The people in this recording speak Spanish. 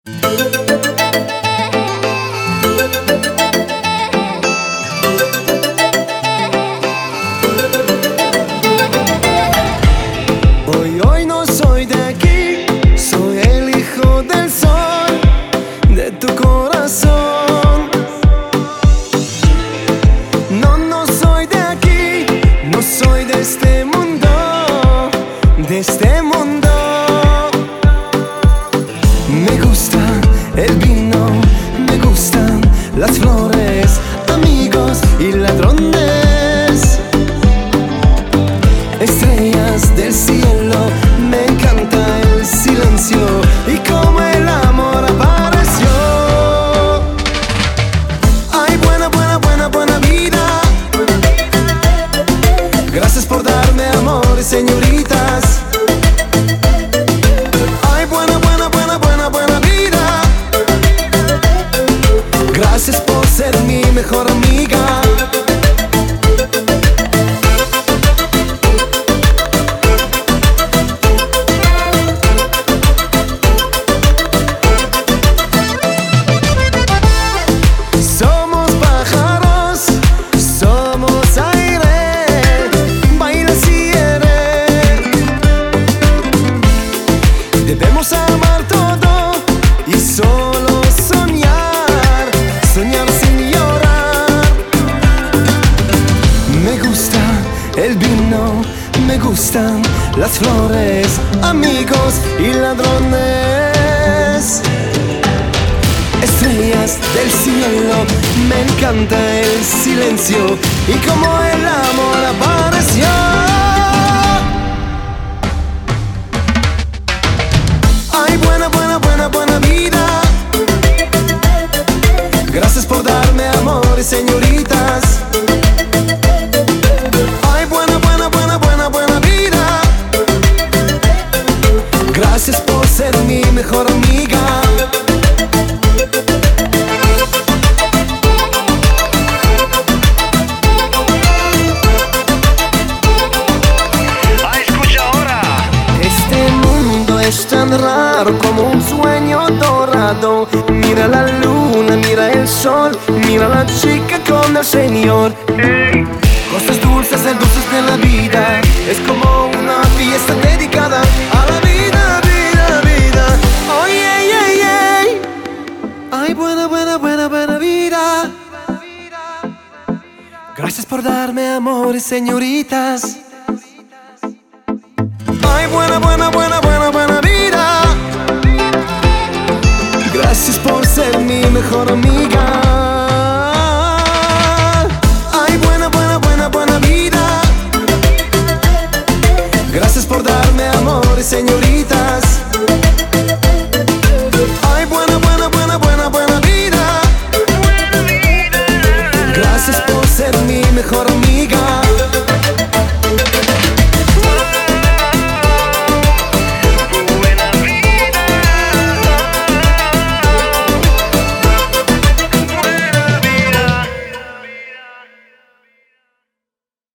Hoy no soy de aquí, soy el hijo del sol, de tu corazón. No soy de aquí, no soy de este mundo, de este mundo. Me gusta el vino, me gustan las flores, amigos y ladrones, estrellas del cielo, me encanta el silencio y como el amor apareció. Ay, buena vida, gracias por darme amor, señoritas. Ay, buena vida, gracias por ser mi mejor amiga. Debemos amar todo y solo soñar, soñar sin llorar. Me gusta el vino, me gustan las flores, amigos y ladrones, estrellas del cielo, me encanta el silencio y como el amor apareció. Buena vida, gracias por darme amor, señoritas. Ay, buena vida, gracias por ser mi mejor amiga. Es tan raro como un sueño dorado. Mira la luna, mira el sol, mira la chica con el señor. Hey. Cosas dulces de la vida, es como una fiesta dedicada a la vida. Ay, ay, buena vida, gracias por darme amor, señoritas. Ay, buena vida, gracias por ser mi mejor amiga.